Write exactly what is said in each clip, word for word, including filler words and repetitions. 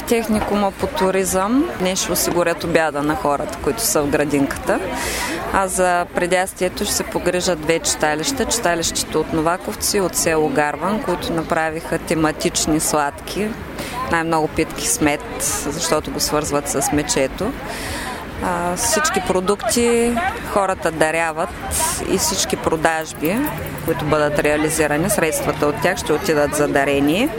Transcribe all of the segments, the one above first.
техникума по туризъм. Днес ще осигурят обяда на хората, които са в градинката. А за предястието ще се погрижат две читалища. Читалището от Новаковци, от село Гарван, които направиха тематични сладки. Най-много питки с мед, защото го свързват с мечето. А, всички продукти хората даряват и всички продажби, които бъдат реализирани, средствата от тях ще отидат за дарение.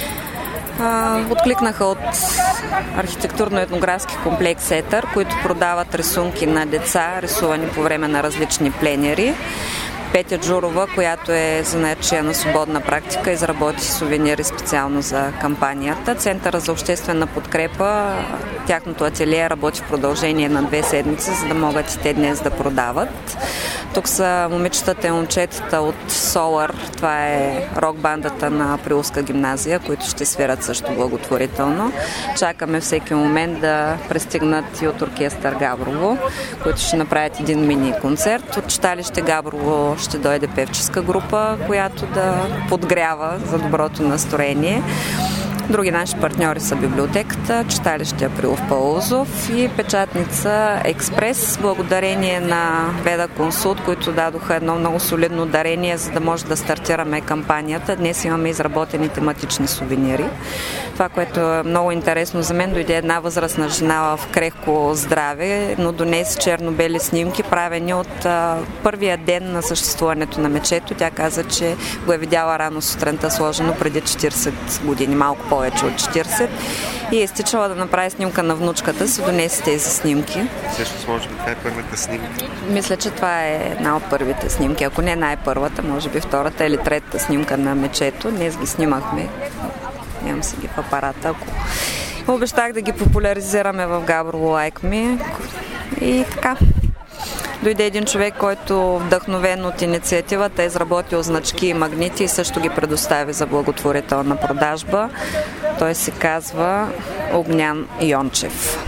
А, откликнаха от архитектурно-етнографски комплекс Етър, които продават рисунки на деца, рисувани по време на различни пленери. Петя Джурова, която е занаятчия на свободна практика, изработи сувенири специално за кампанията. Центъра за обществена подкрепа, тяхното ателие работи в продължение на две седмици, за да могат и те днес да продават. Тук са момичетата и момчетата от Solar, това е рок-бандата на Априлска гимназия, които ще свират също благотворително. Чакаме всеки момент да пристигнат и от оркестър Габрово, които ще направят един мини-концерт. От читалище Габрово ще дойде певческа група, която да подгрява за доброто настроение. Други наши партньори са библиотеката, читалище Априлов Паузов и печатница Експрес. Благодарение на Веда Консулт, които дадоха едно много солидно дарение, за да може да стартираме кампанията. Днес имаме изработени тематични сувенири. Това, което е много интересно за мен, дойде една възрастна жена в крехко здраве, но донесе черно-бели снимки, правени от а, първия ден на съществуването на мечето. Тя каза, че го е видяла рано сутринта сложено преди четирийсет години, малко повече от четирийсет, и е стичала да направи снимка на внучката си, донесе тези снимки. Всъщност, може би това е първата снимка? Мисля, че това е една от първите снимки, ако не най-първата, може би втората или третата снимка на мечето. Днес ги снимахме. Нямам си ги в апарата. Ако... Обещах да ги популяризираме в Габрово, лайк ми. И така. Дойде един човек, който вдъхновен от инициативата е изработил значки и магнити и също ги предостави за благотворителна продажба. Той се казва Огнян Йончев.